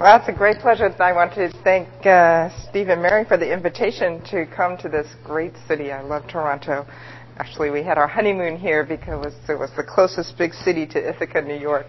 Well, it's a great pleasure. I want to thank Steve and Mary for the invitation to come to this great city. I love Toronto. Actually, we had our honeymoon here because it was the closest big city to Ithaca, New York.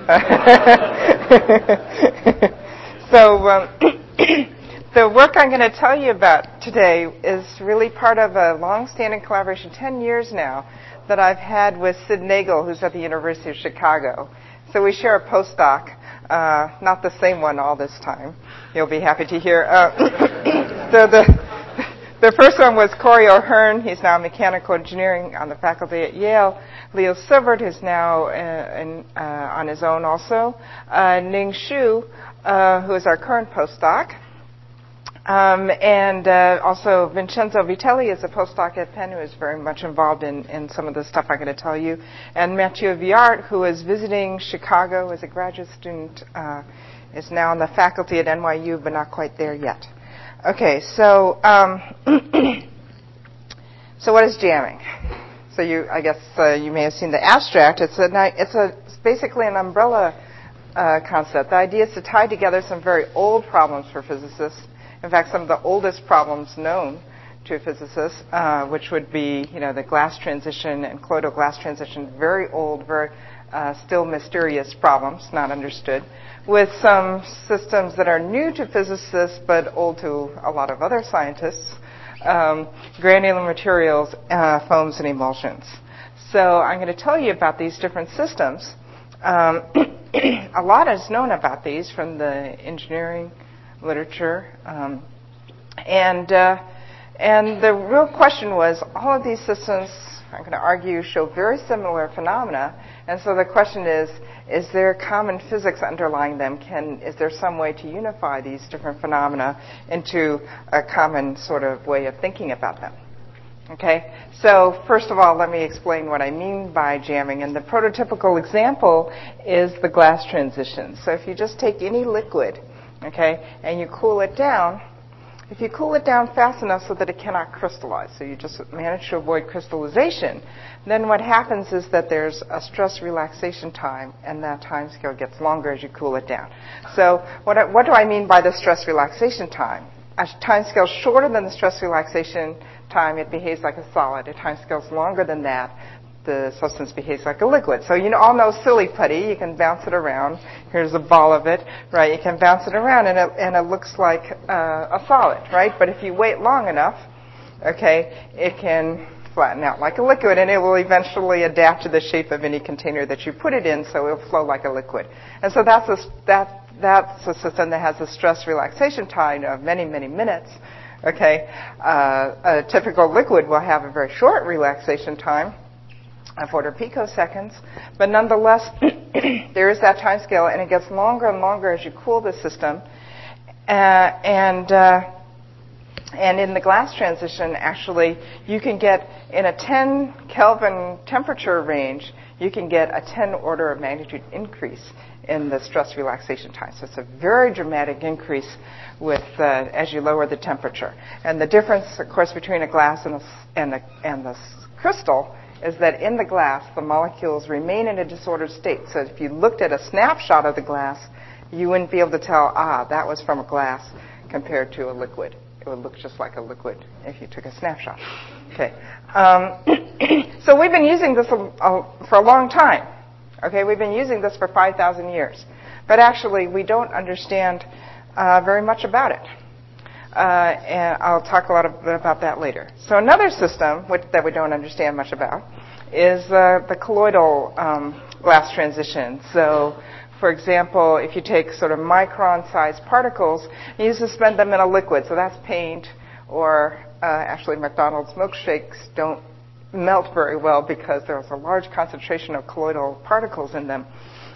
So the work I'm going to tell you about today is really part of a long-standing collaboration, 10 years now, that I've had with Sid Nagel, who's at the University of Chicago. So we share a postdoc. Not the same one all this time. You'll be happy to hear. So the first one was Corey O'Hearn. He's now mechanical engineering on the faculty at Yale. Leo Silvert, who's now on his own also. Ning Xu, who is our current postdoc. And also Vincenzo Vitelli is a postdoc at Penn who is very much involved in some of the stuff I'm going to tell you. And Mathieu Viart, who is visiting Chicago as a graduate student, is now on the faculty at NYU, but not quite there yet. Okay, so so what is jamming? So I guess you may have seen the abstract. It's basically an umbrella concept. The idea is to tie together some very old problems for physicists. In fact, some of the oldest problems known to physicists, which would be, the glass transition and colloidal glass transition, very old, very still mysterious problems, not understood, with some systems that are new to physicists but old to a lot of other scientists, granular materials, foams, and emulsions. So I'm going to tell you about these different systems. A lot is known about these from the engineering literature, and the real question was, all of these systems, I'm going to argue, show very similar phenomena, and so the question is there common physics underlying them? Is there some way to unify these different phenomena into a common sort of way of thinking about them? Okay, so first of all, let me explain what I mean by jamming, and the prototypical example is the glass transition. So if you just take any liquid, okay, and you cool it down, if you cool it down fast enough so that it cannot crystallize, so you just manage to avoid crystallization, then what happens is that there's a stress relaxation time, and that time scale gets longer as you cool it down. So what do I mean by the stress relaxation time? A time scale shorter than the stress relaxation time, it behaves like a solid. A time scale is longer than that, the substance behaves like a liquid. So you all know silly putty. You can bounce it around. Here's a ball of it, right? You can bounce it around, and it looks like a solid, right? But if you wait long enough, okay, it can flatten out like a liquid, and it will eventually adapt to the shape of any container that you put it in, so it'll flow like a liquid. And so that's a system that has a stress relaxation time of many, many minutes. Okay, a typical liquid will have a very short relaxation time of order picoseconds, but nonetheless, there is that time scale, and it gets longer and longer as you cool the system. And in the glass transition, actually, you can get, in a 10 Kelvin temperature range, you can get a 10 order of magnitude increase in the stress relaxation time. So it's a very dramatic increase as you lower the temperature. And the difference, of course, between a glass and the crystal is that in the glass, the molecules remain in a disordered state. So if you looked at a snapshot of the glass, you wouldn't be able to tell, that was from a glass compared to a liquid. It would look just like a liquid if you took a snapshot. Okay. So we've been using this for a long time. Okay, we've been using this for 5,000 years. But actually, we don't understand very much about it. And I'll talk a lot about that later. So another system that we don't understand much about is the colloidal glass transition. So, for example, if you take sort of micron-sized particles, you suspend them in a liquid. So that's paint, or actually McDonald's milkshakes don't melt very well because there's a large concentration of colloidal particles in them.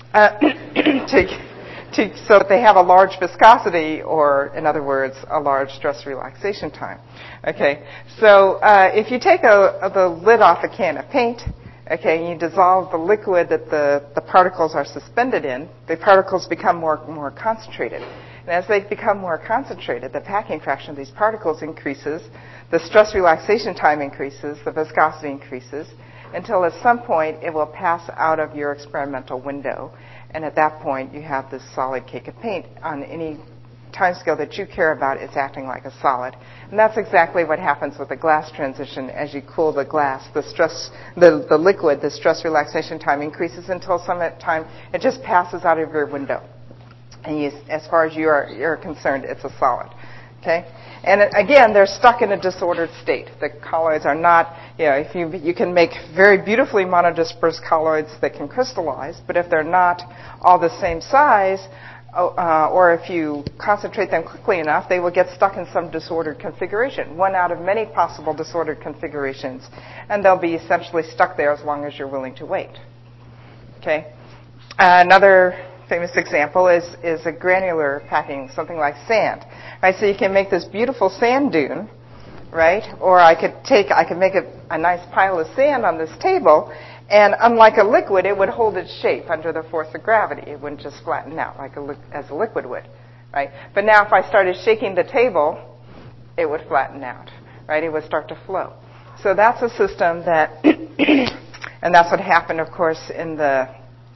So that they have a large viscosity, or in other words, a large stress relaxation time. Okay, so if you take the lid off a can of paint, okay, and you dissolve the liquid that the particles are suspended in, the particles become more concentrated. And as they become more concentrated, the packing fraction of these particles increases, the stress relaxation time increases, the viscosity increases, until at some point it will pass out of your experimental window. And at that point, you have this solid cake of paint. On any timescale that you care about, it's acting like a solid. And that's exactly what happens with the glass transition. As you cool the glass, the liquid, the stress relaxation time increases until some time it just passes out of your window. And as far as you're concerned, it's a solid. Okay? And again, they're stuck in a disordered state. The colloids are not, if you can make very beautifully monodispersed colloids that can crystallize, but if they're not all the same size, or if you concentrate them quickly enough, they will get stuck in some disordered configuration, one out of many possible disordered configurations, and they'll be essentially stuck there as long as you're willing to wait. Okay? Another famous example is a granular packing, something like sand. Right? So you can make this beautiful sand dune, right? Or I could make a nice pile of sand on this table, and unlike a liquid, it would hold its shape under the force of gravity. It wouldn't just flatten out as a liquid would, right? But now if I started shaking the table, it would flatten out, right? It would start to flow. So that's a system that, and that's what happened, of course, in the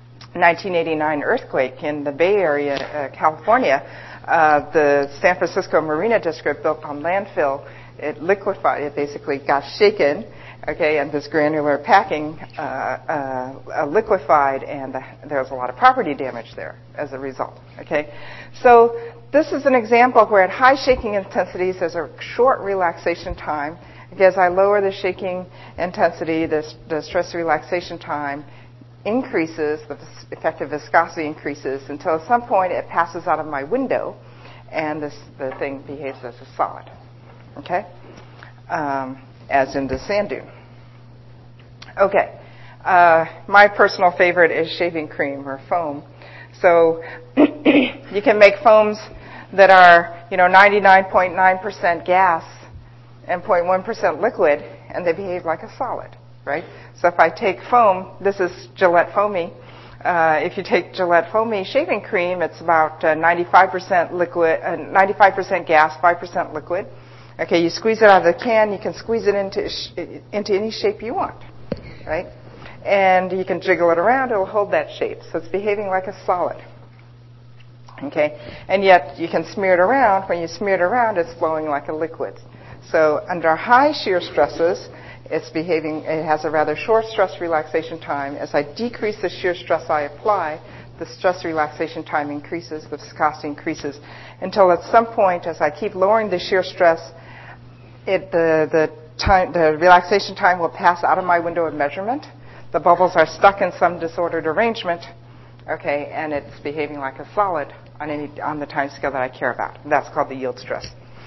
1989 earthquake in the Bay Area, California. The San Francisco Marina District built on landfill, it liquefied, it basically got shaken, okay, and this granular packing liquefied, and there was a lot of property damage there as a result, okay. So this is an example where at high shaking intensities there's a short relaxation time. As I lower the shaking intensity, the stress relaxation time increases, the effective viscosity increases until at some point it passes out of my window and the thing behaves as a solid, okay, as in the sand dune. Okay, my personal favorite is shaving cream or foam. So you can make foams that are 99.9% gas and 0.1% liquid, and they behave like a solid. Right? So if I take foam, this is Gillette Foamy. If you take Gillette Foamy shaving cream, it's about 95% liquid, 95% gas, 5% liquid. Okay, you squeeze it out of the can. You can squeeze it into any shape you want, right? And you can jiggle it around. It'll hold that shape. So it's behaving like a solid. Okay, and yet you can smear it around. When you smear it around, it's flowing like a liquid. So under high shear stresses, it has a rather short stress relaxation time. As I decrease the shear stress I apply, the stress relaxation time increases, the viscosity increases, until at some point, as I keep lowering the shear stress, the relaxation time will pass out of my window of measurement. The bubbles are stuck in some disordered arrangement, okay, and it's behaving like a solid on the time scale that I care about. That's called the yield stress.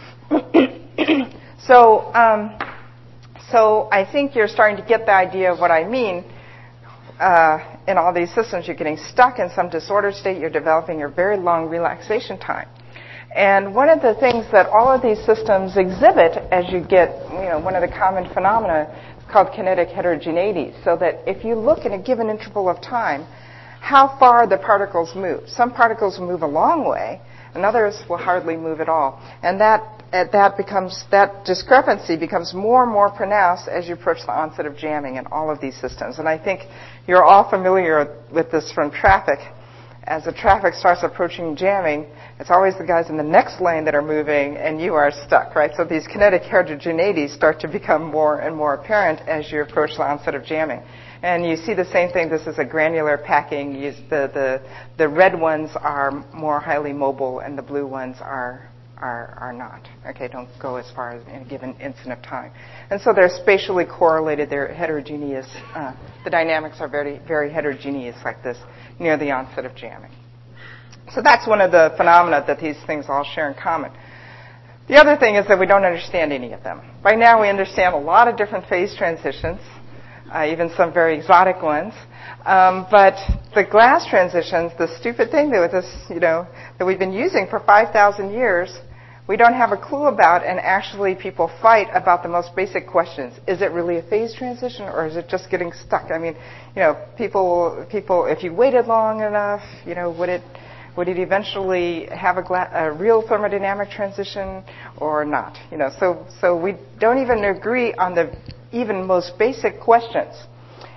So I think you're starting to get the idea of what I mean. In all these systems, you're getting stuck in some disordered state. You're developing a very long relaxation time. And one of the things that all of these systems exhibit as you get, one of the common phenomena is called kinetic heterogeneity. So that if you look in a given interval of time, how far the particles move. Some particles move a long way, and others will hardly move at all. And that discrepancy becomes more and more pronounced as you approach the onset of jamming in all of these systems. And I think you're all familiar with this from traffic. As the traffic starts approaching jamming, it's always the guys in the next lane that are moving, and you are stuck, right? So these kinetic heterogeneities start to become more and more apparent as you approach the onset of jamming. And you see the same thing. This is a granular packing. The red ones are more highly mobile, and the blue ones are not. Okay, don't go as far as in a given instant of time. And so they're spatially correlated. They're heterogeneous. The dynamics are very, very heterogeneous like this near the onset of jamming. So that's one of the phenomena that these things all share in common. The other thing is that we don't understand any of them. By now we understand a lot of different phase transitions, even some very exotic ones. But the glass transitions, the stupid thing that we've been using for 5,000 years, we don't have a clue about, and actually people fight about the most basic questions. Is it really a phase transition, or is it just getting stuck? I mean, people, if you waited long enough, would it eventually have a real thermodynamic transition or not? So we don't even agree on the even most basic questions.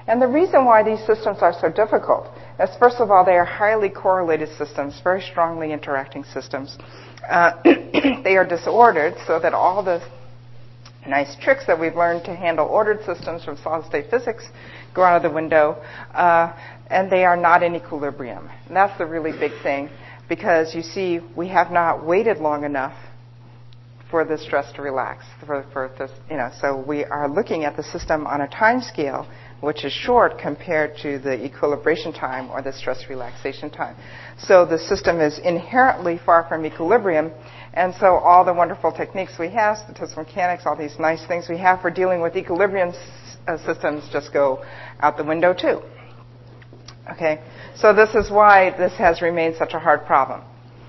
And the reason why these systems are so difficult is, first of all, they are highly correlated systems, very strongly interacting systems. They are disordered so that all the nice tricks that we've learned to handle ordered systems from solid-state physics go out of the window, and they are not in equilibrium. And that's the really big thing, because you see, we have not waited long enough for the stress to relax. For this, so we are looking at the system on a time scale which is short compared to the equilibration time or the stress relaxation time. So the system is inherently far from equilibrium, and so all the wonderful techniques we have, statistical mechanics, all these nice things we have for dealing with equilibrium systems just go out the window too. Okay, so this is why this has remained such a hard problem.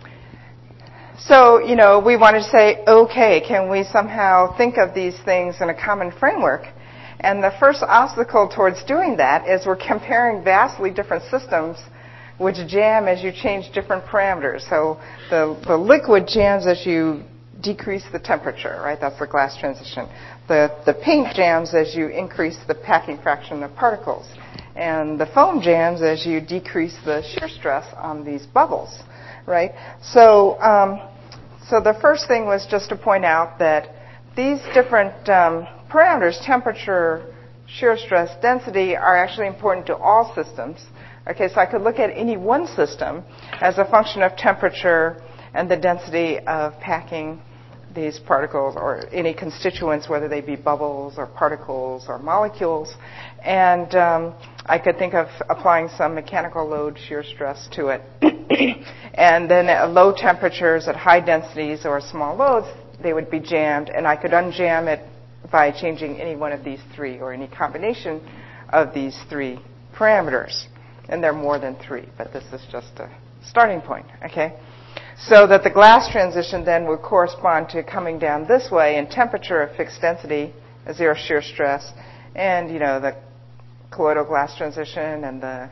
So, we wanted to say, okay, can we somehow think of these things in a common framework? And the first obstacle towards doing that is we're comparing vastly different systems which jam as you change different parameters. So the liquid jams as you decrease the temperature, right? That's the glass transition. The paint jams as you increase the packing fraction of particles. And the foam jams as you decrease the shear stress on these bubbles, right? So the first thing was just to point out that these different parameters, temperature, shear stress, density, are actually important to all systems. Okay, so I could look at any one system as a function of temperature and the density of packing these particles or any constituents, whether they be bubbles or particles or molecules. And I could think of applying some mechanical load shear stress to it. And then at low temperatures, at high densities or small loads, they would be jammed, and I could unjam it by changing any one of these three or any combination of these three parameters. And there are more than three, but this is just a starting point, okay? So that the glass transition then would correspond to coming down this way in temperature of fixed density, a zero shear stress, and, the colloidal glass transition and the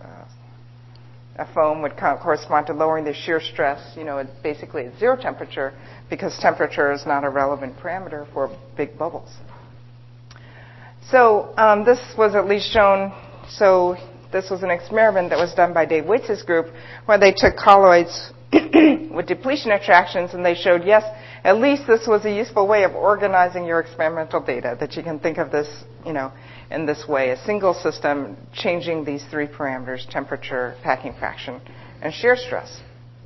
a foam would correspond to lowering the shear stress, basically at zero temperature, because temperature is not a relevant parameter for big bubbles. So this was at least shown. So this was an experiment that was done by Dave Waits' group, where they took colloids with depletion attractions, and they showed, yes, at least this was a useful way of organizing your experimental data, that you can think of this, in this way, a single system changing these three parameters, temperature, packing fraction, and shear stress.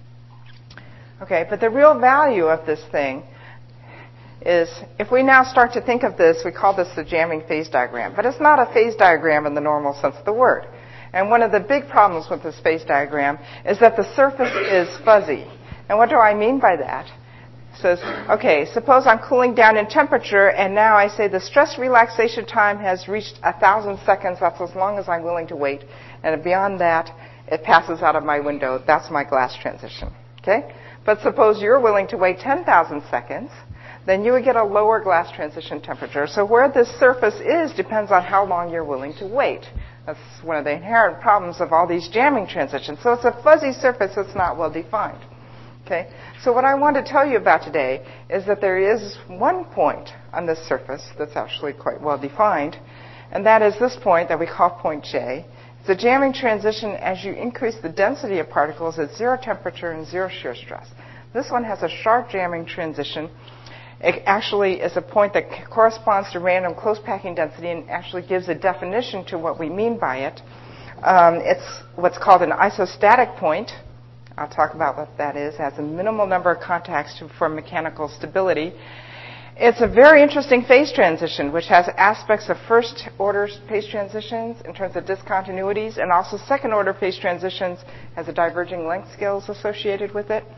Okay, but the real value of this thing is, if we now start to think of this, we call this the jamming phase diagram. But it's not a phase diagram in the normal sense of the word. And one of the big problems with this phase diagram is that the surface is fuzzy. And what do I mean by that? It says, okay, suppose I'm cooling down in temperature, and now I say the stress relaxation time has reached 1,000 seconds. That's as long as I'm willing to wait. And beyond that, it passes out of my window. That's my glass transition. Okay? But suppose you're willing to wait 10,000 seconds, then you would get a lower glass transition temperature. So where this surface is depends on how long you're willing to wait. That's one of the inherent problems of all these jamming transitions. So it's a fuzzy surface that's not well defined. Okay? So what I want to tell you about today is that there is one point on this surface that's actually quite well defined, and that is this point that we call point J. It's a jamming transition as you increase the density of particles at zero temperature and zero shear stress. This one has a sharp jamming transition. It actually is a point that corresponds to random close packing density and actually gives a definition to what we mean by it. It's what's called an isostatic point. I'll talk about what that is. It has a minimal number of contacts for mechanical stability. It's a very interesting phase transition, which has aspects of first-order phase transitions in terms of discontinuities, and also second-order phase transitions has a diverging length scales associated with it.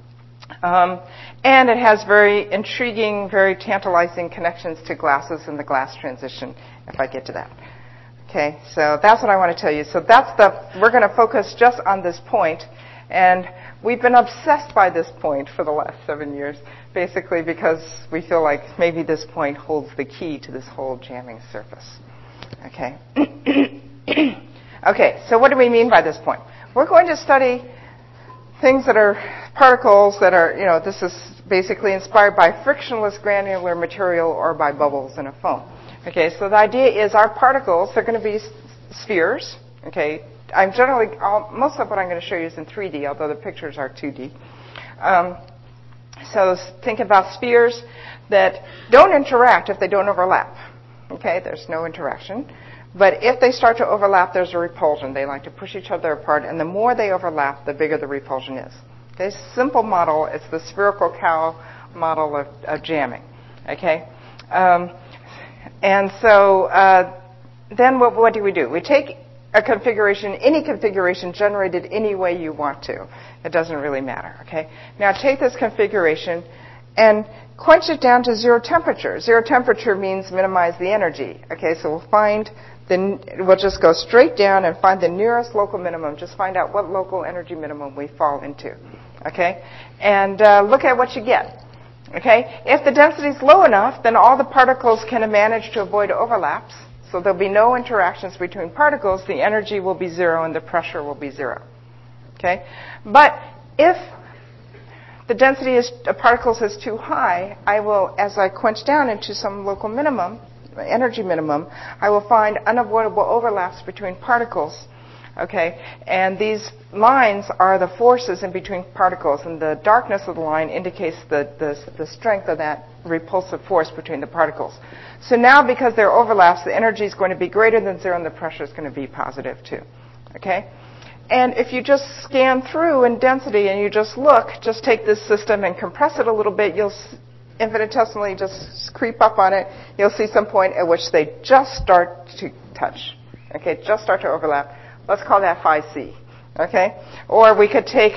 And it has very intriguing, very tantalizing connections to glasses in the glass transition, if I get to that. Okay, so that's what I want to tell you. So we're going to focus just on this point. And we've been obsessed by this point for the last 7 years, basically because we feel like maybe this point holds the key to this whole jamming surface. Okay. Okay, so what do we mean by this point? We're going to study things that are particles that are, this is basically inspired by frictionless granular material or by bubbles in a foam. Okay, so the idea is our particles are going to be spheres. Okay, most of what I'm going to show you is in 3D, although the pictures are 2D. So think about spheres that don't interact if they don't overlap. Okay, there's no interaction. But if they start to overlap, there's a repulsion. They like to push each other apart, and the more they overlap, the bigger the repulsion is. Okay, simple model. It's the spherical cow model of jamming. Okay, and so then what do? We take a configuration, any configuration generated any way you want to. It doesn't really matter. Okay, now take this configuration and quench it down to zero temperature. Zero temperature means minimize the energy. Okay, so we'll just go straight down and find the nearest local minimum. Just find out what local energy minimum we fall into. Okay, and look at what you get. Okay, if the density is low enough, then all the particles can manage to avoid overlaps. So there'll be no interactions between particles. The energy will be zero and the pressure will be zero. Okay, but if the density of particles is too high, I will, as I quench down into some local minimum, energy minimum, I will find unavoidable overlaps between particles. Okay, and these lines are the forces in between particles, and the darkness of the line indicates the strength of that repulsive force between the particles. So now, because there are overlaps, the energy is going to be greater than zero, and the pressure is going to be positive too. Okay, and if you just scan through in density and you just look, just take this system and compress it a little bit, you'll infinitesimally just creep up on it. You'll see some point at which they just start to touch. Okay, just start to overlap. Let's call that phi c. Okay? Or we could take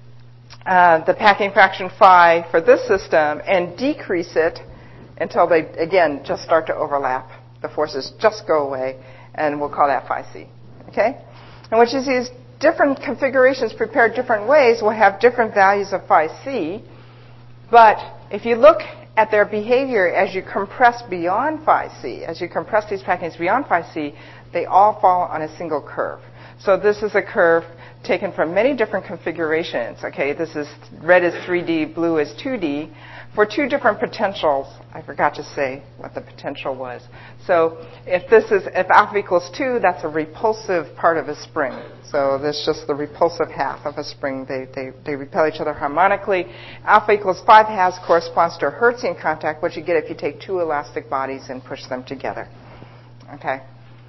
the packing fraction phi for this system and decrease it until they, again, just start to overlap. The forces just go away, and we'll call that phi c. Okay? And what you see is different configurations prepared different ways will have different values of phi c, but if you look at their behavior as you compress beyond phi c, as you compress these packings beyond phi c, they all fall on a single curve. So this is a curve taken from many different configurations. Okay, this is red is 3D, blue is 2D. For two different potentials, I forgot to say what the potential was. So if alpha equals 2, that's a repulsive part of a spring. So that's just the repulsive half of a spring. They repel each other harmonically. Alpha equals 5 halves corresponds to a Hertzian contact, what you get if you take two elastic bodies and push them together. Okay,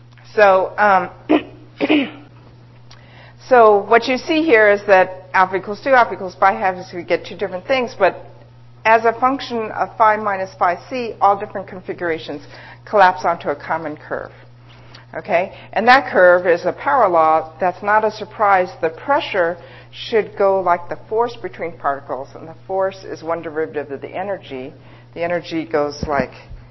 so so what you see here is that alpha equals 2, alpha equals 5 halves, we get two different things, but as a function of phi minus phi c, all different configurations collapse onto a common curve. Okay? And that curve is a power law. That's not a surprise. The pressure should go like the force between particles, and the force is one derivative of the energy. The energy goes like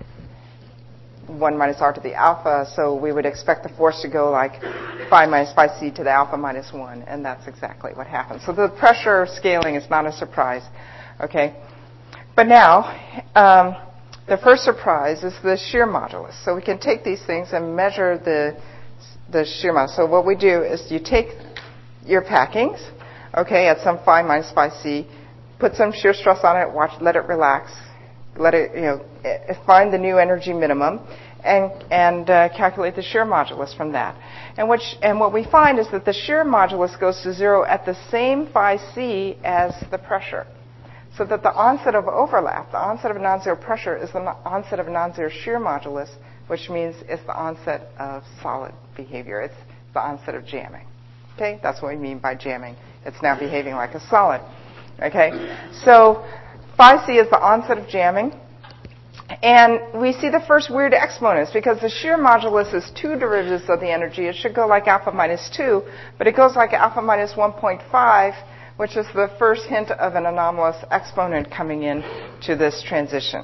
1 minus r to the alpha, so we would expect the force to go like phi minus phi c to the alpha minus 1, and that's exactly what happens. So the pressure scaling is not a surprise. Okay? But now, the first surprise is the shear modulus. So we can take these things and measure the shear modulus. So what we do is you take your packings, okay, at some phi minus phi c, put some shear stress on it, let it relax, let it, find the new energy minimum, and calculate the shear modulus from that. And what we find is that the shear modulus goes to zero at the same phi c as the pressure. So that the onset of overlap, the onset of non-zero pressure, is the onset of non-zero shear modulus, which means it's the onset of solid behavior. It's the onset of jamming. Okay? That's what we mean by jamming. It's now behaving like a solid. Okay? So phi c is the onset of jamming. And we see the first weird exponents because the shear modulus is two derivatives of the energy. It should go like alpha minus 2, but it goes like alpha minus 1.5, which is the first hint of an anomalous exponent coming in to this transition.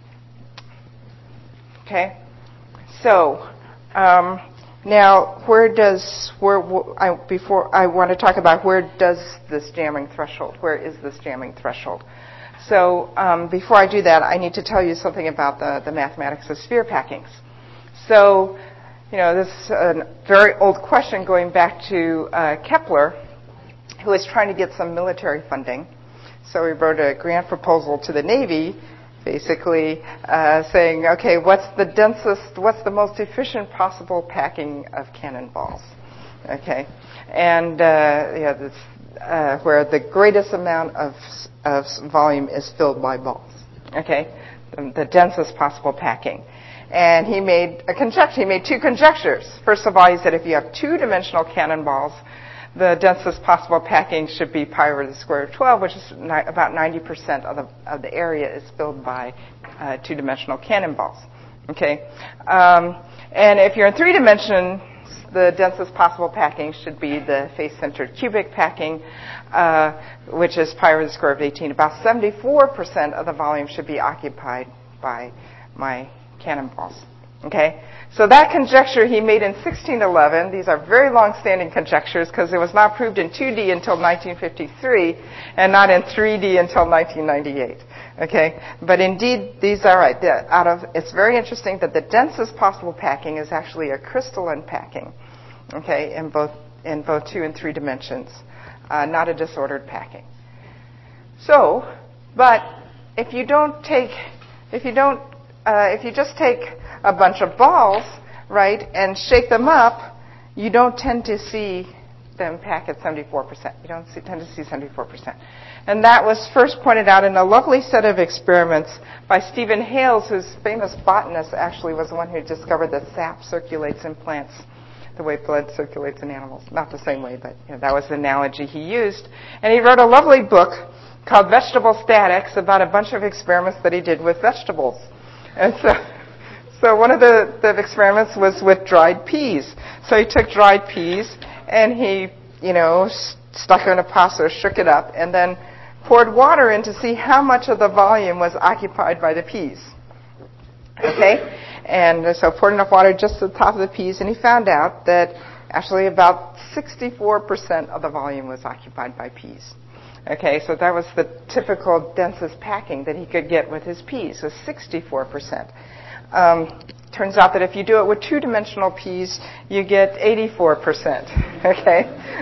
Okay? So, now before I want to talk about where does this jamming threshold, where is this jamming threshold? So, before I do that, I need to tell you something about the mathematics of sphere packings. So, this is a very old question going back to Kepler, who was trying to get some military funding. So he wrote a grant proposal to the Navy, basically saying, okay, what's the most efficient possible packing of cannonballs? Okay, and where the greatest amount of volume is filled by balls. Okay, the densest possible packing. And he made a conjecture. He made two conjectures. First of all, he said if you have two-dimensional cannonballs, the densest possible packing should be pi over the square root of 12, which is about 90% of the area is filled by two-dimensional cannonballs. Okay, and if you're in three dimensions, the densest possible packing should be the face-centered cubic packing, which is pi over the square root of 18. About 74% of the volume should be occupied by my cannonballs. Okay, so that conjecture he made in 1611. These are very long-standing conjectures because it was not proved in 2D until 1953 and not in 3D until 1998. Okay, but indeed these are right. It's very interesting that the densest possible packing is actually a crystalline packing. Okay, in both 2 and 3 dimensions, not a disordered packing. So, but if you just take a bunch of balls, right, and shake them up, you don't tend to see them pack at 74%. You don't tend to see 74%. And that was first pointed out in a lovely set of experiments by Stephen Hales, whose famous botanist actually was the one who discovered that sap circulates in plants the way blood circulates in animals. Not the same way, but that was the analogy he used. And he wrote a lovely book called Vegetable Statics about a bunch of experiments that he did with vegetables. And so one of the experiments was with dried peas. So he took dried peas and he, stuck it in a pot, shook it up, and then poured water in to see how much of the volume was occupied by the peas. Okay? And so poured enough water just to the top of the peas, and he found out that actually about 64% of the volume was occupied by peas. Okay, so that was the typical densest packing that he could get with his peas, so 64%. Turns out that if you do it with two-dimensional peas, you get 84%. Okay?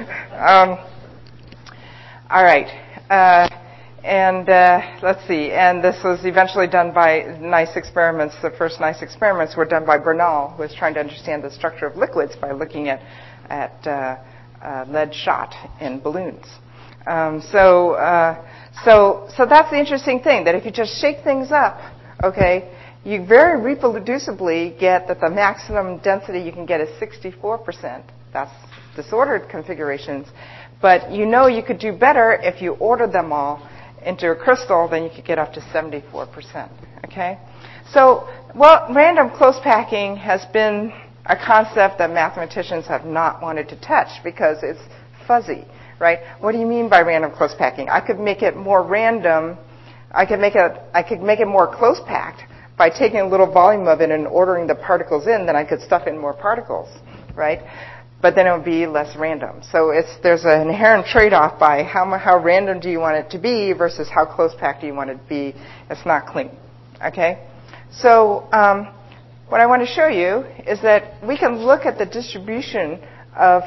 All right. Let's see. And this was eventually done by nice experiments. The first nice experiments were done by Bernal, who was trying to understand the structure of liquids by looking at lead shot in balloons. So that's the interesting thing, that if you just shake things up, okay, you very reproducibly get that the maximum density you can get is 64%. That's disordered configurations. But you could do better if you ordered them all into a crystal, then you could get up to 74%. Okay? So, random close packing has been a concept that mathematicians have not wanted to touch because it's fuzzy, right? What do you mean by random close packing? I could make it more random. I could make it more close packed by taking a little volume of it and ordering the particles in. Then I could stuff in more particles, right? But then it would be less random. So there's an inherent trade-off by how random do you want it to be versus how close packed do you want it to be. It's not clean. Okay? So what I want to show you is that we can look at the distribution of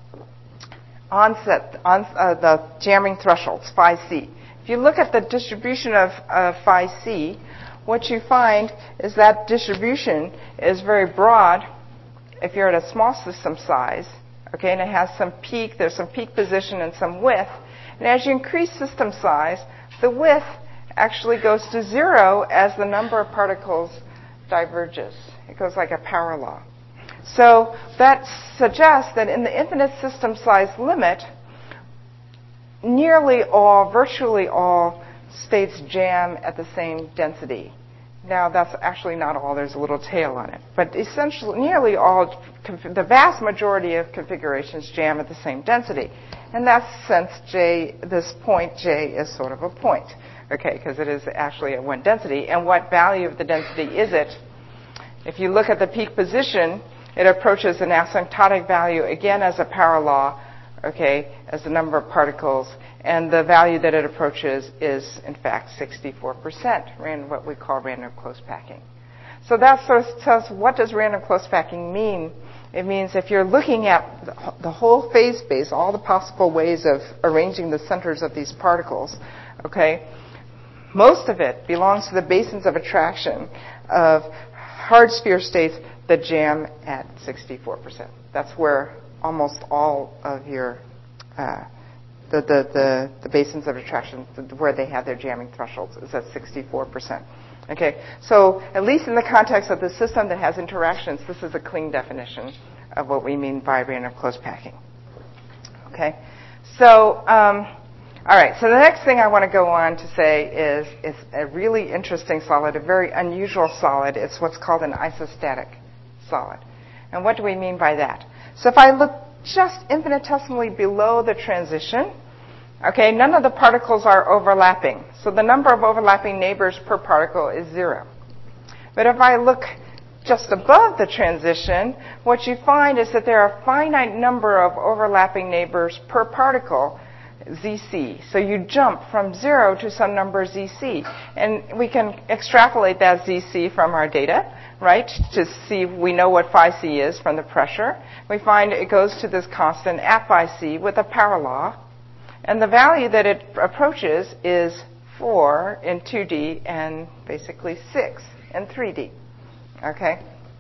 the jamming thresholds, phi c. If you look at the distribution of phi c, what you find is that distribution is very broad if you're at a small system size, okay, and it has there's some peak position and some width. And as you increase system size, the width actually goes to 0 as the number of particles diverges. It goes like a power law. So that suggests that in the infinite system size limit, virtually all states jam at the same density. Now, that's actually not all. There's a little tail on it. But essentially, nearly all, the vast majority of configurations jam at the same density. In that sense, this point J is sort of a point, okay, because it is actually at one density. And what value of the density is it? If you look at the peak position, it approaches an asymptotic value, again, as a power law, okay, as the number of particles. And the value that it approaches is, in fact, 64%, what we call random close packing. So that sort of tells what does random close packing mean. It means if you're looking at the whole phase space, all the possible ways of arranging the centers of these particles, okay, Most of it belongs to the basins of attraction of hard sphere states that jam at 64%. That's where almost all of your the basins of attraction, where they have their jamming thresholds, is at 64%. Okay, so at least in the context of the system that has interactions, this is a clean definition of what we mean by random close packing. Okay, so all right. So the next thing I want to go on to say is it's a really interesting solid, a very unusual solid. It's what's called an isostatic solid. And what do we mean by that? So if I look just infinitesimally below the transition, okay, none of the particles are overlapping. So the number of overlapping neighbors per particle is 0. But if I look just above the transition, what you find is that there are a finite number of overlapping neighbors per particle, ZC. So you jump from 0 to some number ZC. And we can extrapolate that ZC from our data, right, to see we know what phi C is from the pressure. We find it goes to this constant at phi C with a power law. And the value that it approaches is 4 in 2D and basically 6 in 3D. Okay?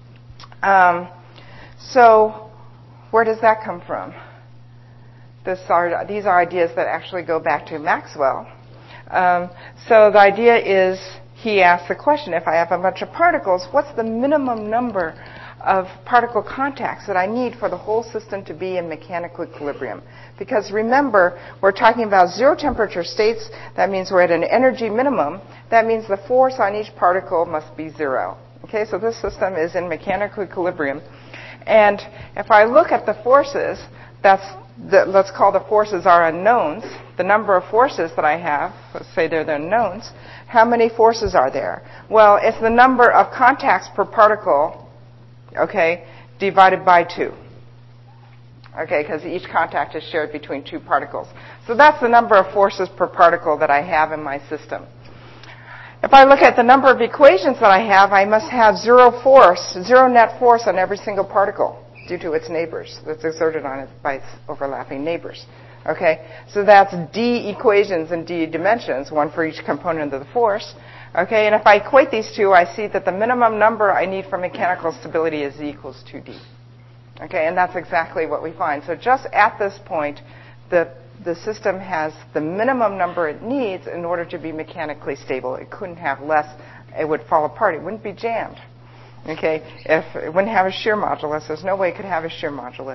So where does that come from? These are ideas that actually go back to Maxwell. So the idea is, he asked the question, if I have a bunch of particles, what's the minimum number of particle contacts that I need for the whole system to be in mechanical equilibrium? Because remember, we're talking about zero temperature states. That means we're at an energy minimum. That means the force on each particle must be 0. Okay, so this system is in mechanical equilibrium. And if I look at the forces, let's call the forces our unknowns, the number of forces that I have, let's say they're the unknowns. How many forces are there? Well, it's the number of contacts per particle, okay, divided by 2. Okay, because each contact is shared between 2 particles. So that's the number of forces per particle that I have in my system. If I look at the number of equations that I have, I must have zero net force on every single particle due to its neighbors that's exerted on it by its overlapping neighbors. Okay, so that's D equations in D dimensions, one for each component of the force. Okay, and if I equate these two, I see that the minimum number I need for mechanical stability is Z equals 2D. Okay, and that's exactly what we find. So just at this point, the system has the minimum number it needs in order to be mechanically stable. It couldn't have less. It would fall apart. It wouldn't be jammed. Okay, if it wouldn't have a shear modulus. There's no way it could have a shear modulus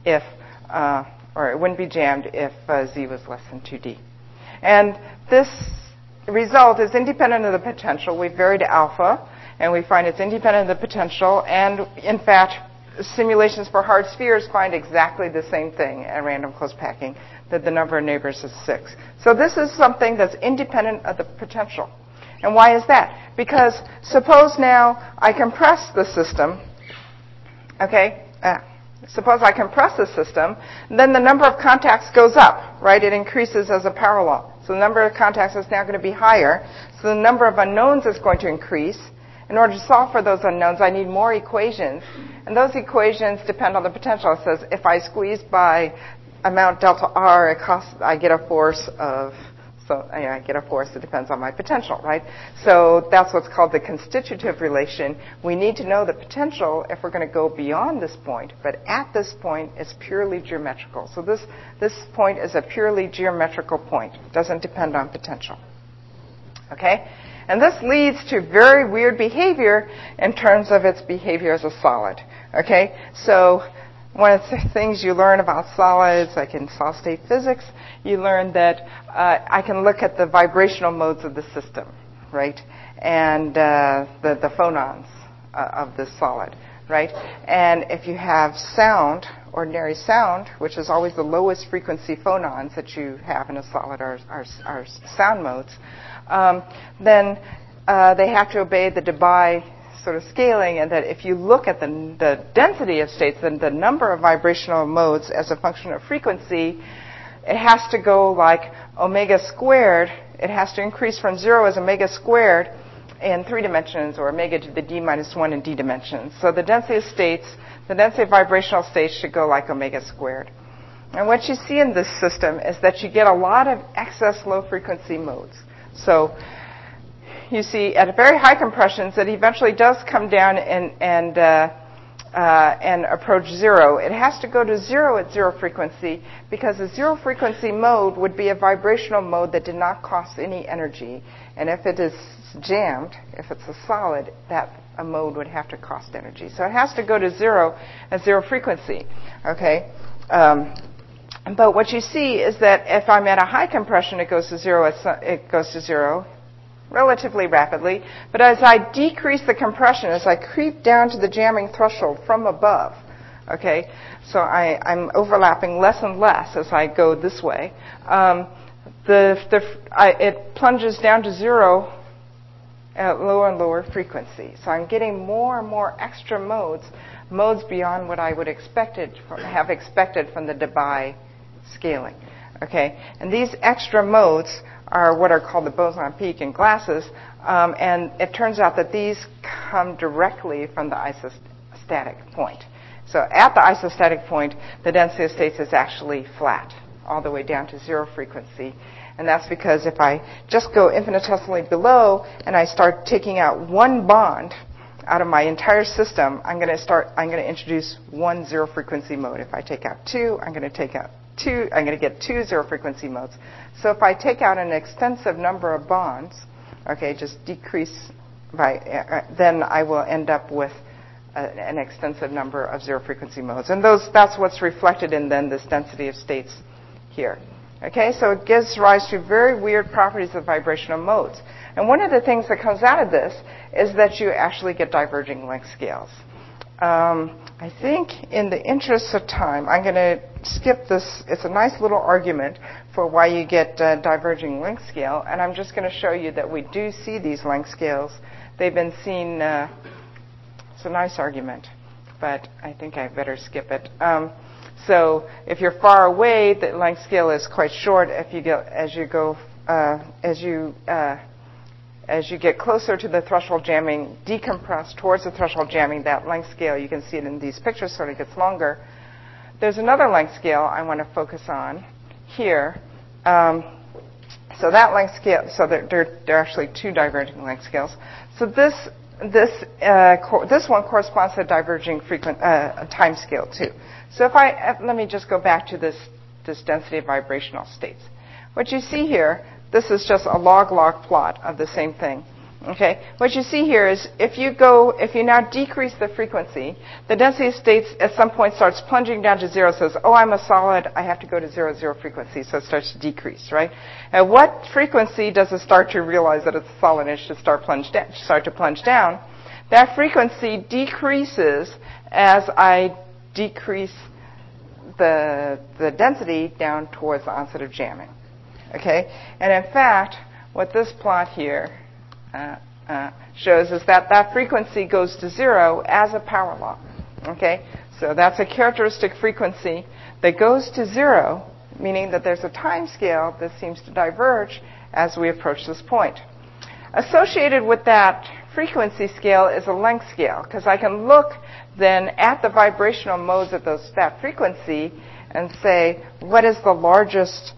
or it wouldn't be jammed if Z was less than 2D. And this result is independent of the potential. We've varied alpha, and we find it's independent of the potential. And in fact, simulations for hard spheres find exactly the same thing at random close packing, that the number of neighbors is 6. So this is something that's independent of the potential. And why is that? Because suppose now I compress the system, okay? Suppose I compress the system, then the number of contacts goes up, right? It increases as a power law. So the number of contacts is now going to be higher. So the number of unknowns is going to increase. In order to solve for those unknowns, I need more equations. And those equations depend on the potential. It says if I squeeze by amount delta R, I get a force of, I get a force that depends on my potential, right? So that's what's called the constitutive relation. We need to know the potential if we're going to go beyond this point. But at this point, it's purely geometrical. So this point is a purely geometrical point. It doesn't depend on potential. Okay? And this leads to very weird behavior in terms of its behavior as a solid. Okay? So one of the things you learn about solids, like in solid state physics, you learn that I can look at the vibrational modes of the system, right? And the phonons of this solid, right? And if you have sound, ordinary sound, which is always the lowest frequency phonons that you have in a solid are sound modes, then they have to obey the Debye sort of scaling, and that if you look at the density of states, then the number of vibrational modes as a function of frequency, it has to go like omega squared. It has to increase from 0 as omega squared in 3 dimensions, or omega to the d minus 1 in d dimensions. So the density of states, the density of vibrational states should go like omega squared. And what you see in this system is that you get a lot of excess low frequency modes. So you see at very high compressions it eventually does come down and approach zero. It has to go to zero at zero frequency because a zero frequency mode would be a vibrational mode that did not cost any energy. And if it is jammed, if it's a solid, that a mode would have to cost energy. So it has to go to zero at zero frequency. Okay. But what you see is that if I'm at a high compression, it goes to zero relatively rapidly. But as I decrease the compression, as I creep down to the jamming threshold from above, okay, so I'm overlapping less and less as I go this way, it plunges down to zero at lower and lower frequency. So I'm getting more and more extra modes beyond what I would have expected from the Debye scaling. Okay, and these extra modes are what are called the boson peak in glasses, and it turns out that these come directly from the isostatic point. So at the isostatic point, the density of states is actually flat, all the way down to zero frequency. And that's because if I just go infinitesimally below and I start taking out one bond out of my entire system, I'm going to introduce one zero frequency mode. If I take out two, I'm going to get two zero frequency modes. So if I take out an extensive number of bonds, okay, just decrease by, then I will end up with an extensive number of zero frequency modes. And that's what's reflected in then this density of states here. Okay, so it gives rise to very weird properties of vibrational modes. And one of the things that comes out of this is that you actually get diverging length scales. I think in the interest of time, I'm going to skip this. It's a nice little argument for why you get diverging length scale, and I'm just going to show you that we do see these length scales. They've been seen. It's a nice argument, but I think I better skip it. So if you're far away, the length scale is quite short. As you get closer to the threshold jamming, decompress towards the threshold jamming, that length scale, you can see it in these pictures, sort of gets longer. There's another length scale I want to focus on here. So that length scale, so there are actually two diverging length scales. So this one corresponds to a diverging time scale too. So let me just go back to this density of vibrational states. What you see here, this is just a log-log plot of the same thing. Okay, what you see here is if you now decrease the frequency, the density of states at some point starts plunging down to zero. Says, oh, I'm a solid, I have to go to zero frequency, so it starts to decrease, right? At what frequency does it start to realize that it's a solid and it should start to plunge down? That frequency decreases as I decrease the density down towards the onset of jamming. Okay, and in fact, what this plot here shows is that frequency goes to zero as a power law. Okay, so that's a characteristic frequency that goes to zero, meaning that there's a time scale that seems to diverge as we approach this point. Associated with that frequency scale is a length scale, because I can look then at the vibrational modes at that frequency and say, what is the largest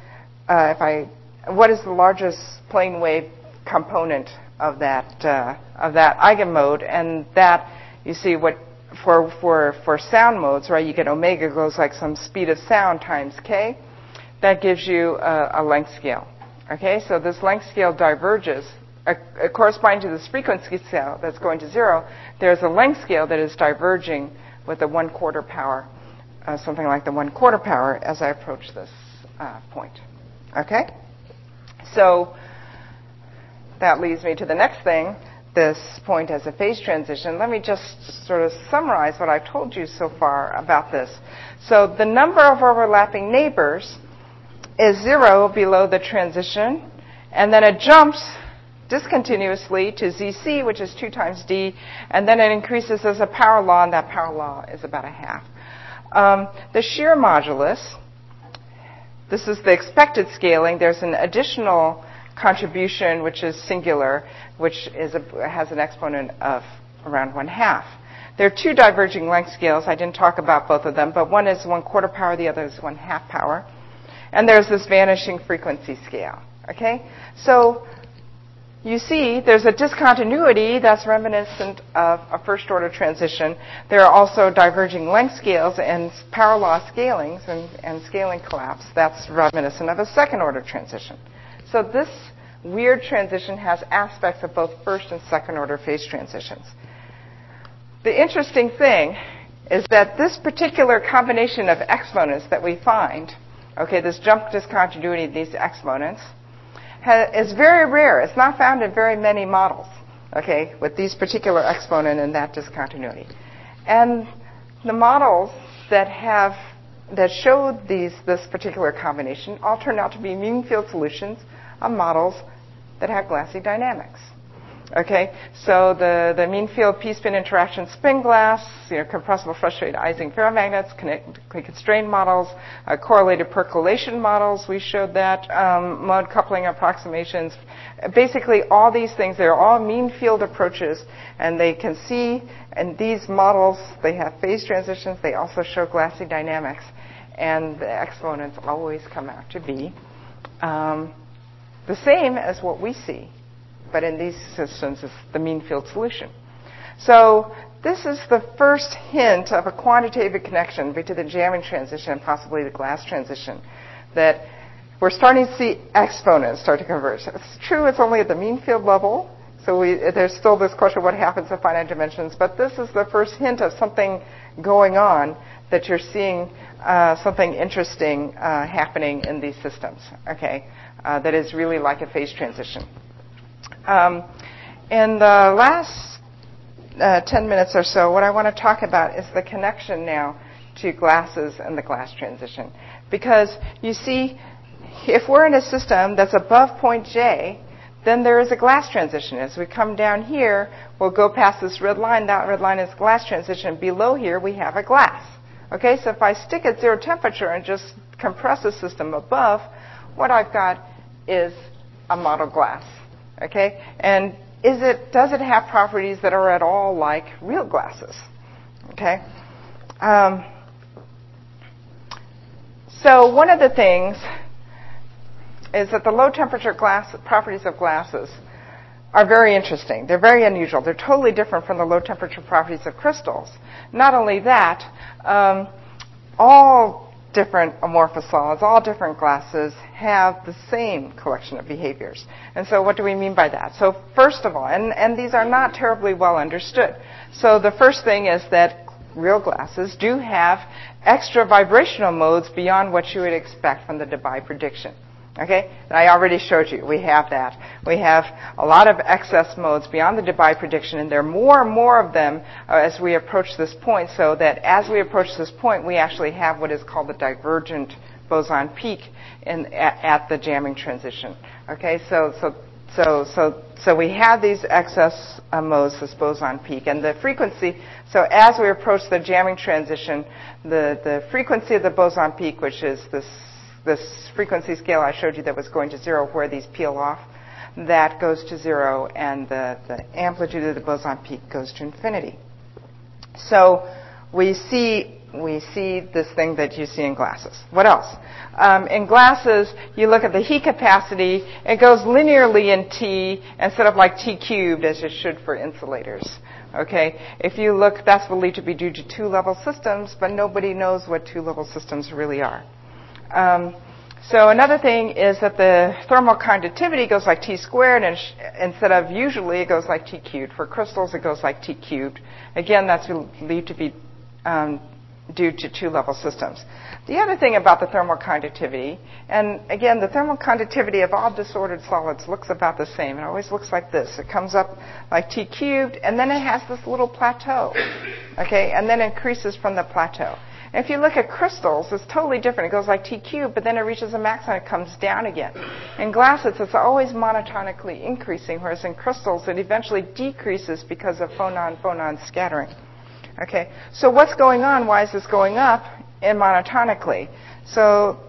plane wave component of that eigenmode? And that, you see, what for sound modes, right? You get omega goes like some speed of sound times k. That gives you a length scale. Okay, so this length scale diverges. Corresponding to this frequency scale that's going to zero, there's a length scale that is diverging with the 1/4 power, something like the 1/4 power as I approach this point. Okay? So that leads me to the next thing, this point as a phase transition. Let me just sort of summarize what I've told you so far about this. So the number of overlapping neighbors is zero below the transition, and then it jumps discontinuously to ZC, which is 2 times D, and then it increases as a power law, and that power law is about a half. The shear modulus, this is the expected scaling. There's an additional contribution, which is singular, which has an exponent of around 1/2. There are 2 diverging length scales. I didn't talk about both of them, but one is 1/4 power, the other is 1/2 power. And there's this vanishing frequency scale. Okay? So you see there's a discontinuity that's reminiscent of a first-order transition. There are also diverging length scales and power law scalings and scaling collapse. That's reminiscent of a second-order transition. So this weird transition has aspects of both first and second-order phase transitions. The interesting thing is that this particular combination of exponents that we find, okay, this jump discontinuity of these exponents, is very rare. It's not found in very many models, okay, with these particular exponent and that discontinuity. And the models that show this particular combination all turn out to be mean field solutions of models that have glassy dynamics. Okay, so the mean field p-spin interaction spin glass, compressible frustrated Ising ferromagnets, constrained models, correlated percolation models. We showed that mode coupling approximations. Basically, all these things, they're all mean field approaches, and they can see in these models they have phase transitions. They also show glassy dynamics, and the exponents always come out to be the same as what we see. But in these systems, it's the mean field solution. So this is the first hint of a quantitative connection between the jamming transition and possibly the glass transition, that we're starting to see exponents start to converge. It's true it's only at the mean field level, so there's still this question of what happens at finite dimensions, but this is the first hint of something going on, that you're seeing something interesting happening in these systems, okay, that is really like a phase transition. In the last 10 minutes or so, what I want to talk about is the connection now to glasses and the glass transition. Because you see, if we're in a system that's above point J, then there is a glass transition. As we come down here, we'll go past this red line. That red line is glass transition. Below here, we have a glass. Okay, so if I stick at zero temperature and just compress the system above, what I've got is a model glass. Okay, and does it have properties that are at all like real glasses? Okay, so one of the things is that the low temperature properties of glasses are very interesting. They're very unusual. They're totally different from the low temperature properties of crystals. Not only that, all different amorphous solids, all different glasses have the same collection of behaviors. And so what do we mean by that? So first of all, and these are not terribly well understood. So the first thing is that real glasses do have extra vibrational modes beyond what you would expect from the Debye prediction. Okay, and I already showed you, we have that. We have a lot of excess modes beyond the Debye prediction, and there are more and more of them as we approach this point, so that as we approach this point, we actually have what is called the divergent boson peak at the jamming transition. Okay, so we have these excess modes, this boson peak, and the frequency, so as we approach the jamming transition, the frequency of the boson peak, which is this frequency scale I showed you that was going to zero where these peel off, that goes to zero, and the amplitude of the boson peak goes to infinity. So we see this thing that you see in glasses. What else? In glasses, you look at the heat capacity. It goes linearly in T instead of like T cubed as it should for insulators. Okay, if you look, that's believed to be due to two-level systems, but nobody knows what two-level systems really are. So another thing is that the thermal conductivity goes like T squared, and instead of usually it goes like T cubed. For crystals, it goes like T cubed. Again, that's believed to be due to two-level systems. The other thing about the thermal conductivity, and again, the thermal conductivity of all disordered solids looks about the same. It always looks like this. It comes up like T cubed, and then it has this little plateau, okay, and then increases from the plateau. If you look at crystals, it's totally different. It goes like T cubed, but then it reaches a max and it comes down again. In glasses, it's always monotonically increasing, whereas in crystals, it eventually decreases because of phonon-phonon scattering. Okay, so what's going on? Why is this going up in monotonically? So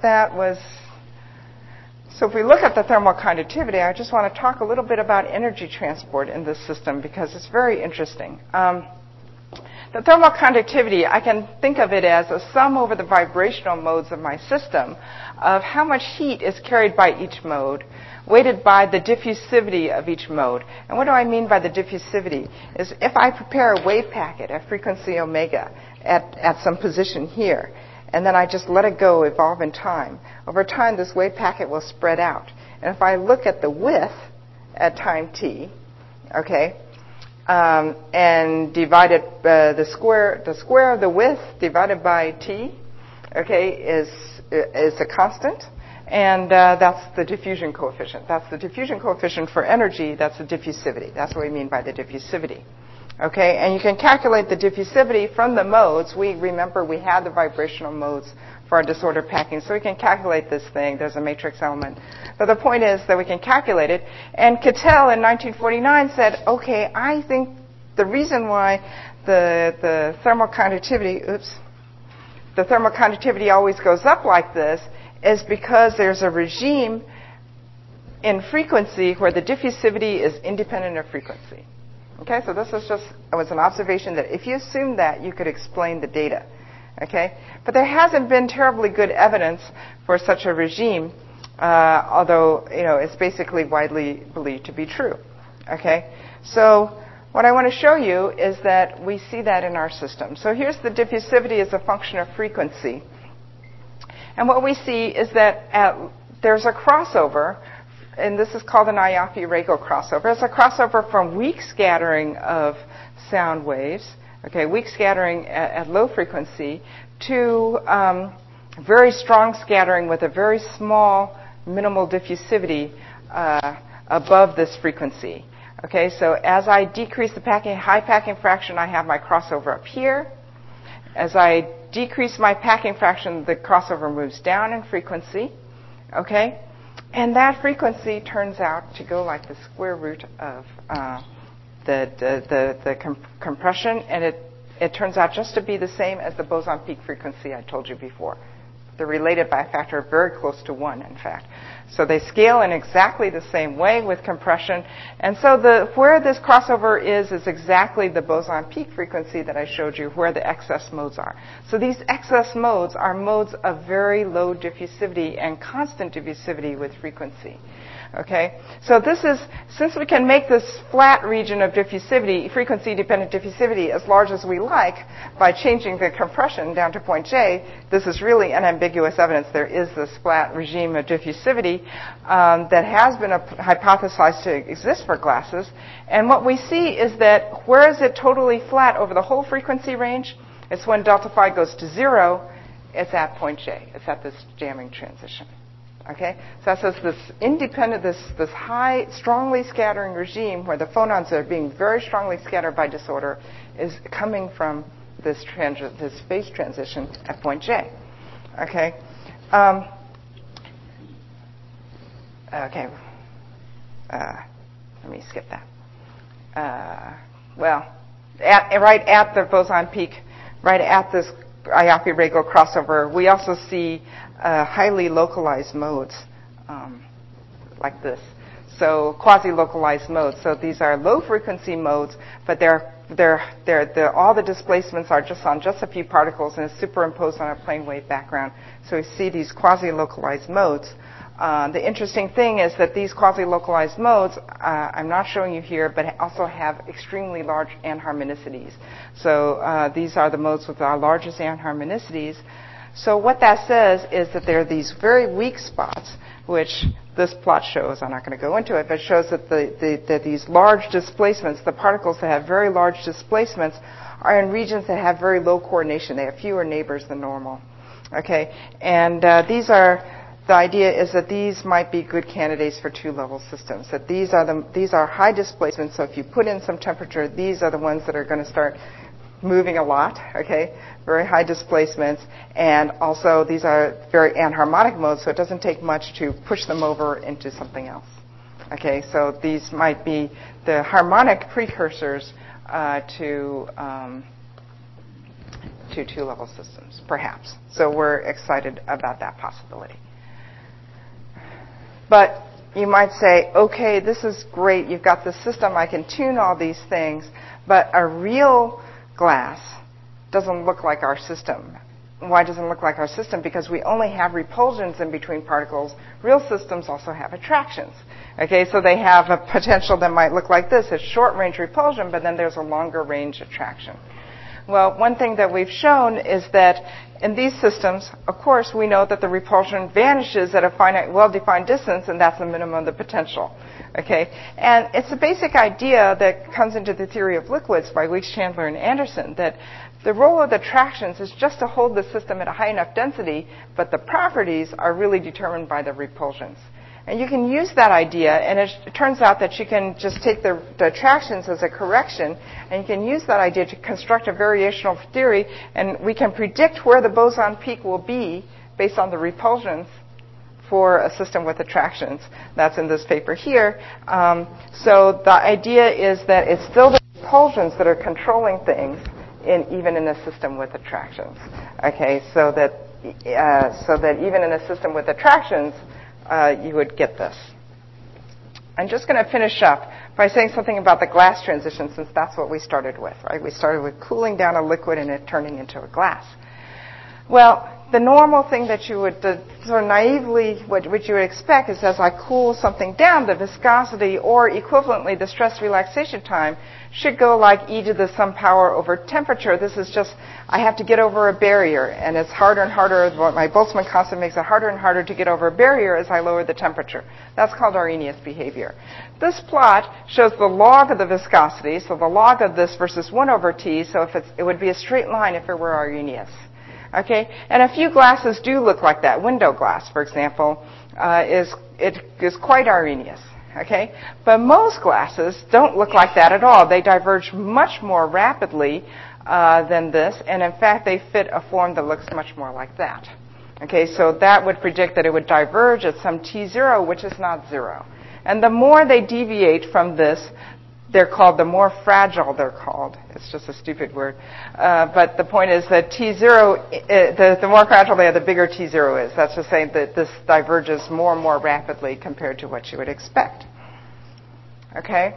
if we look at the thermal conductivity, I just want to talk a little bit about energy transport in this system because it's very interesting. The thermal conductivity, I can think of it as a sum over the vibrational modes of my system of how much heat is carried by each mode, weighted by the diffusivity of each mode. And what do I mean by the diffusivity? Is if I prepare a wave packet at frequency omega at some position here, and then I just let it go, evolve in time, over time this wave packet will spread out. And if I look at the width at time t, okay, and divide it, the square of the width divided by t, okay, is a constant, and that's the diffusion coefficient. That's the diffusion coefficient for energy. That's the diffusivity. That's what we mean by the diffusivity. Okay, and you can calculate the diffusivity from the modes. Remember we had the vibrational modes for our disordered packing, so we can calculate this thing. There's a matrix element. But the point is that we can calculate it. And Cattell in 1949 said, okay, I think the reason why the thermal conductivity always goes up like this is because there's a regime in frequency where the diffusivity is independent of frequency. Okay, so this was an observation that if you assume that, you could explain the data. Okay, but there hasn't been terribly good evidence for such a regime, although it's basically widely believed to be true. Okay, so what I want to show you is that we see that in our system. So here's the diffusivity as a function of frequency, and what we see is that there's a crossover. And this is called an Ioffe-Rego crossover. It's a crossover from weak scattering of sound waves, okay, weak scattering at low frequency, to very strong scattering with a very small minimal diffusivity above this frequency. Okay, so as I decrease the high packing fraction, I have my crossover up here. As I decrease my packing fraction, the crossover moves down in frequency. Okay. And that frequency turns out to go like the square root of the compression, and it turns out just to be the same as the boson peak frequency I told you before. They're related by a factor very close to 1, in fact. So they scale in exactly the same way with compression. And so where this crossover is exactly the boson peak frequency that I showed you, where the excess modes are. So these excess modes are modes of very low diffusivity and constant diffusivity with frequency. Okay, so since we can make this flat region of diffusivity, frequency-dependent diffusivity, as large as we like by changing the compression down to point J, this is really unambiguous evidence there is this flat regime of diffusivity that has been hypothesized to exist for glasses. And what we see is that where is it totally flat over the whole frequency range? It's when delta phi goes to 0, it's at point J. It's at this jamming transition. Okay, so that says this independent, this high, strongly scattering regime where the phonons are being very strongly scattered by disorder is coming from this phase transition at point J. Okay. Let me skip that. Right at the boson peak, right at this Ioffe-Rego crossover, we also see highly localized modes like this. So quasi-localized modes. So these are low-frequency modes, but all the displacements are just on just a few particles and it's superimposed on a plane wave background. So we see these quasi-localized modes. The interesting thing is that these quasi-localized modes, I'm not showing you here, but also have extremely large anharmonicities. So these are the modes with our largest anharmonicities. So what that says is that there are these very weak spots, which this plot shows. I'm not going to go into it, but it shows that that these large displacements, the particles that have very large displacements, are in regions that have very low coordination. They have fewer neighbors than normal. Okay, and the idea is that these might be good candidates for two-level systems. That these are high displacements. So if you put in some temperature, these are the ones that are going to start moving a lot. Okay, very high displacements, and also these are very anharmonic modes. So it doesn't take much to push them over into something else. Okay, so these might be the harmonic precursors to two-level systems, perhaps. So we're excited about that possibility. But you might say, okay, this is great. You've got the system. I can tune all these things. But a real glass doesn't look like our system. Why doesn't it look like our system? Because we only have repulsions in between particles. Real systems also have attractions. Okay, so they have a potential that might look like this. It's short-range repulsion, but then there's a longer-range attraction. Well, one thing that we've shown is that in these systems, of course, we know that the repulsion vanishes at a finite, well-defined distance, and that's the minimum of the potential. Okay, and it's a basic idea that comes into the theory of liquids by Weeks, Chandler, and Anderson, that the role of the attractions is just to hold the system at a high enough density, but the properties are really determined by the repulsions. And you can use that idea, and it turns out that you can just take the attractions as a correction, and you can use that idea to construct a variational theory, and we can predict where the boson peak will be based on the repulsions for a system with attractions. That's in this paper here. So the idea is that it's still the repulsions that are controlling things, even in a system with attractions. Okay, so that even in a system with attractions, you would get this. I'm just going to finish up by saying something about the glass transition, since that's what we started with, right? We started with cooling down a liquid and it turning into a glass. Well, the normal thing that you would sort of naively, what you would expect is as I cool something down, the viscosity or equivalently the stress relaxation time should go like e to the sum power over temperature. This is just, I have to get over a barrier, and it's harder and harder. My Boltzmann constant makes it harder and harder to get over a barrier as I lower the temperature. That's called Arrhenius behavior. This plot shows the log of the viscosity, so the log of this versus 1 over t, so it would be a straight line if it were Arrhenius. Okay, and a few glasses do look like that. Window glass, for example, is quite Arrhenius. Okay, but most glasses don't look like that at all. They diverge much more rapidly than this, and in fact, they fit a form that looks much more like that. Okay, so that would predict that it would diverge at some t0, which is not 0. And the more they deviate from this, the more fragile they're called. It's just a stupid word. But the point is that T0, the more fragile they are, the bigger T0 is. That's just saying that this diverges more and more rapidly compared to what you would expect. Okay?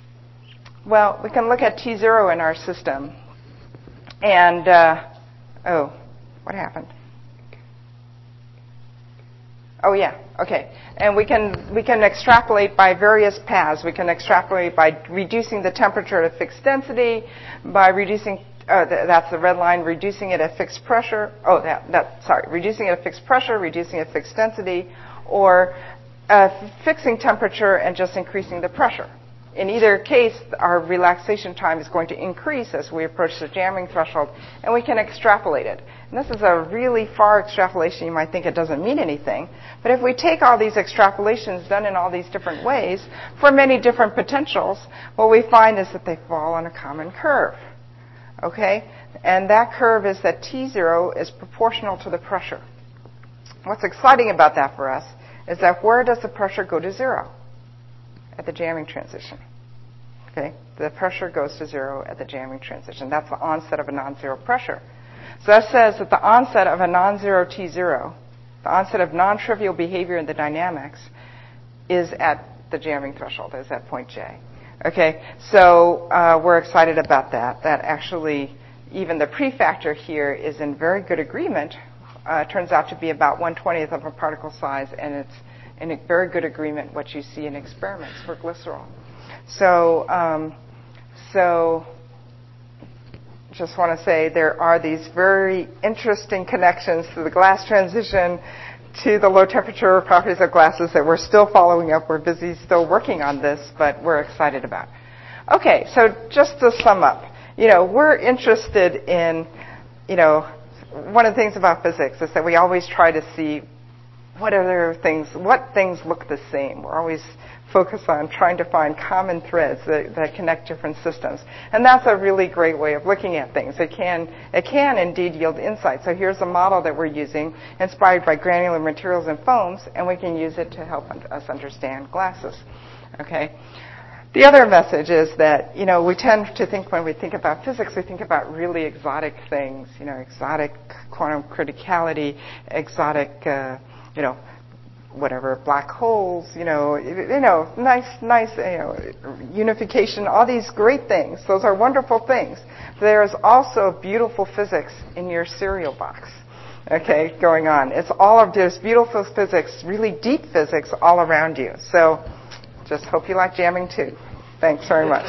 Well, we can look at T0 in our system. And, what happened? Oh, yeah. Okay. And we can extrapolate by various paths. We can extrapolate by reducing the temperature at a fixed density, by reducing, that's the red line, reducing it at fixed pressure. Reducing it at fixed pressure, reducing it at fixed density, or fixing temperature and just increasing the pressure. In either case, our relaxation time is going to increase as we approach the jamming threshold, and we can extrapolate it. And this is a really far extrapolation. You might think it doesn't mean anything. But if we take all these extrapolations done in all these different ways for many different potentials, what we find is that they fall on a common curve. Okay? And that curve is that T0 is proportional to the pressure. What's exciting about that for us is that where does the pressure go to 0? At the jamming transition. Okay? The pressure goes to 0 at the jamming transition. That's the onset of a non-zero pressure. So that says that the onset of a non-zero T0, the onset of non-trivial behavior in the dynamics, is at the jamming threshold, is at point J. Okay, so we're excited about that. That actually, even the prefactor here is in very good agreement. Turns out to be about 1/20th of a particle size, and it's in a very good agreement what you see in experiments for glycerol. So just want to say there are these very interesting connections to the glass transition, to the low temperature properties of glasses that we're still following up. We're busy still working on this, but we're excited about. Okay, so just to sum up, we're interested in, one of the things about physics is that we always try to see what things look the same. We're always focused on trying to find common threads that connect different systems. And that's a really great way of looking at things. It can indeed yield insight. So here's a model that we're using, inspired by granular materials and foams, and we can use it to help us understand glasses. Okay? The other message is that, we tend to think when we think about physics, we think about really exotic things, exotic quantum criticality, exotic, whatever, black holes, nice, unification, all these great things. Those are wonderful things. There's also beautiful physics in your cereal box, okay, going on. There's beautiful physics, really deep physics all around you. So just hope you like jamming too. Thanks very much.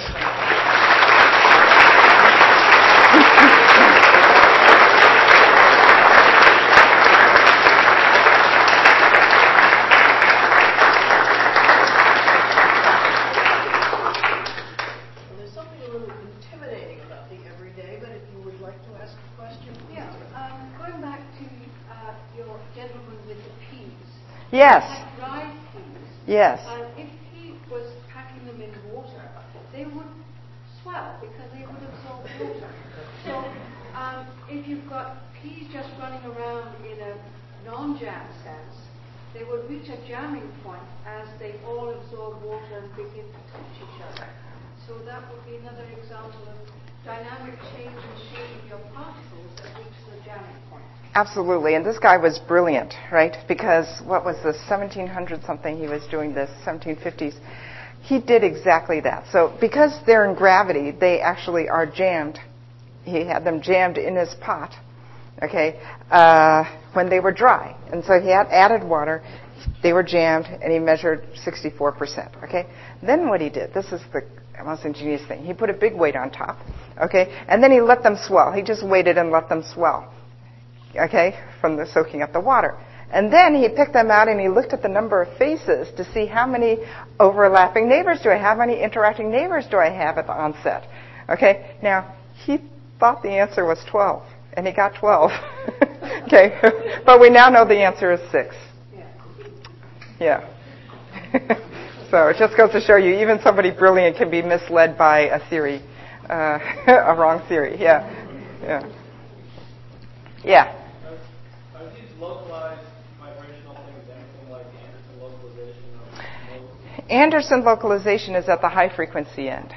Yes. Dried peas. Yes. If he was packing them in water, they would swell because they would absorb water. So if you've got peas just running around in a non-jam sense, they would reach a jamming point as they all absorb water and begin to touch each other. So that would be another example of dynamic change and shape of your particles that reach the jamming point. Absolutely, and this guy was brilliant, right? Because what was this, 1700 something he was doing this, 1750s. He did exactly that. So because they're in gravity, they actually are jammed. He had them jammed in his pot, okay, when they were dry. And so he had added water, they were jammed, and he measured 64%, okay? Then what he did, this is the most ingenious thing. He put a big weight on top, okay, and then he let them swell. He just waited and let them swell. Okay, from the soaking up the water. And then he picked them out and he looked at the number of faces to see how many overlapping neighbors do I have, how many interacting neighbors do I have at the onset. Okay, now he thought the answer was 12, and he got 12. Okay, but we now know the answer is 6. Yeah. So it just goes to show you, even somebody brilliant can be misled by a theory, a wrong theory. Yeah. Yeah. Yeah. Are these localized vibrational things anything like Anderson localization or modes? Anderson localization is at the high frequency end.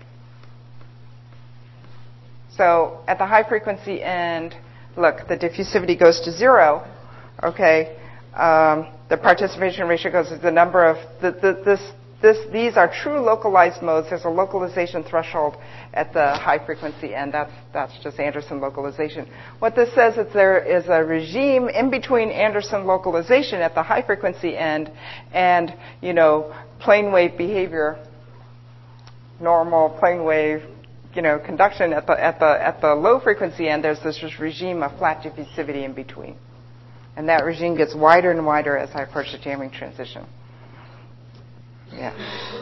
So at the high frequency end, look, the diffusivity goes to 0. Okay, the participation ratio goes to the number of these are true localized modes. There's a localization threshold at the high frequency end. That's just Anderson localization. What this says is there is a regime in between Anderson localization at the high frequency end and, plane wave behavior, normal plane wave, conduction at the low frequency end. There's this regime of flat diffusivity in between. And that regime gets wider and wider as I approach the jamming transition. Yeah.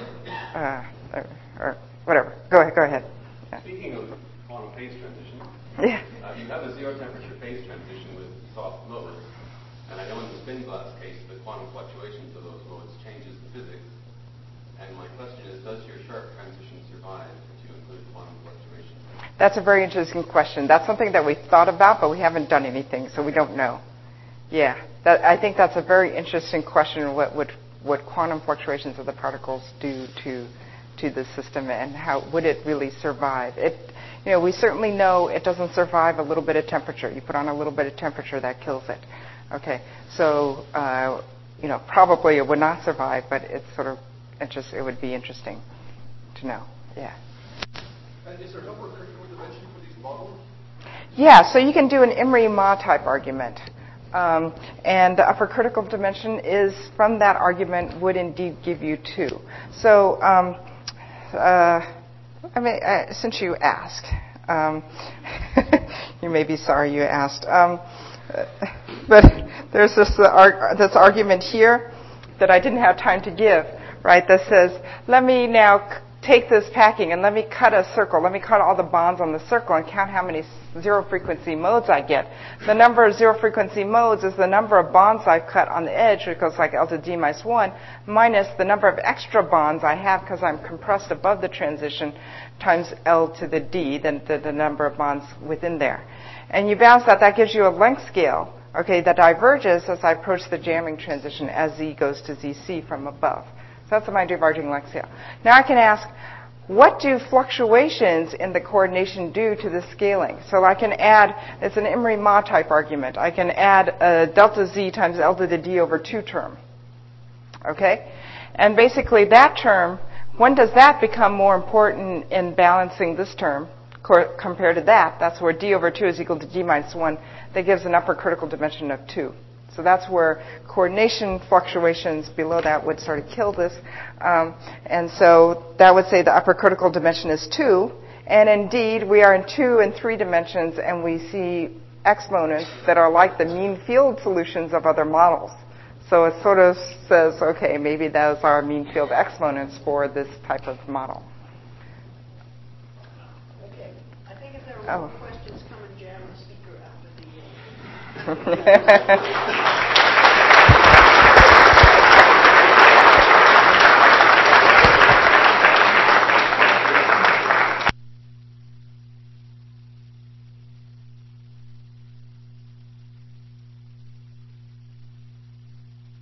Or whatever. Go ahead. Yeah. Speaking of quantum phase transition, yeah. You have a zero temperature phase transition with soft modes. And I know in the spin glass case, the quantum fluctuations of those modes changes the physics. And my question is, does your sharp transition survive if you include quantum fluctuations? That's a very interesting question. That's something that we thought about, but we haven't done anything, so we don't know. Yeah. I think that's a very interesting question. What quantum fluctuations of the particles do to the system, and how would it really survive? We certainly know it doesn't survive a little bit of temperature. You put on a little bit of temperature, that kills it. Okay, so probably it would not survive, but it's sort of it would be interesting to know. Yeah. And is there upper critical dimension for these models? Yeah, so you can do an Emery-Ma type argument. And the upper critical dimension is, from that argument, would indeed give you 2. So, since you asked, you may be sorry you asked, but there's this argument here that I didn't have time to give, right, that says, let me now take this packing and let me cut a circle. Let me cut all the bonds on the circle and count how many zero frequency modes I get. The number of zero frequency modes is the number of bonds I've cut on the edge, which goes like L to D minus 1, minus the number of extra bonds I have because I'm compressed above the transition times L to the D, then the number of bonds within there. And you balance that gives you a length scale, okay, that diverges as I approach the jamming transition as Z goes to ZC from above. So that's my diverging length scale. Now I can ask, what do fluctuations in the coordination do to the scaling? So I can add, it's an Emery-Ma type argument. I can add a delta Z times L to the D over 2 term. Okay? And basically that term, when does that become more important in balancing this term compared to that? That's where d over 2 is equal to d minus 1. That gives an upper critical dimension of 2. So that's where coordination fluctuations below that would sort of kill this. And so that would say the upper critical dimension is 2. And indeed, we are in 2 and 3 dimensions, and we see exponents that are like the mean field solutions of other models. So it sort of says, okay, maybe those are mean field exponents for this type of model. Okay. I think if there are more questions, come and jam the speaker after the...